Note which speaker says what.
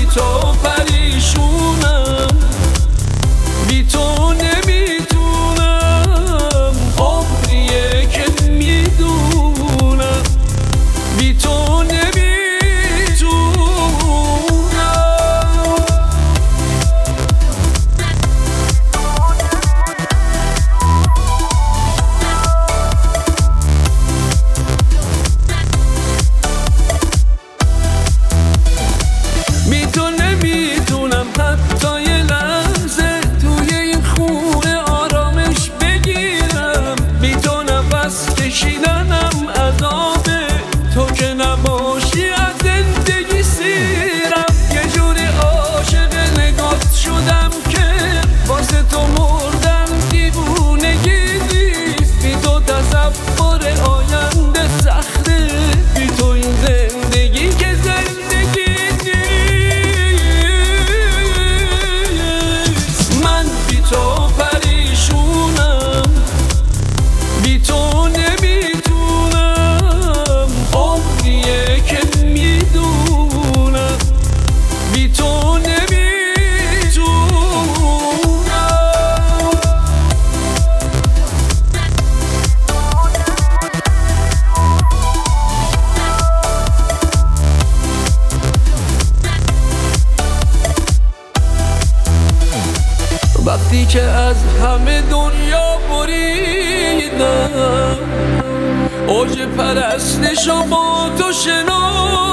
Speaker 1: تو پریشونم، بی تو نمیتونم، عمریه که میدونم بی تو نمیتونم. بی تو نمیتونم حتی یه لحظه توی این خونه آرامش بگیرم، بی تو نفس کشیدنم عذابه، تو که نباشی از زندگی سیرم. یه جوری عاشق نگات شدم که واسه تو مردم دیوونگی نیست، بی تو تصور آینده سخته، بی تو این زندگی که زندگی نیست. من بی تو پریشونم، بی تو نمیتونم، عمریه که میدونم بی تو نمیتونم. وقتی که از همه دنیا بریدم، اوج پرستشو با تو شناختم،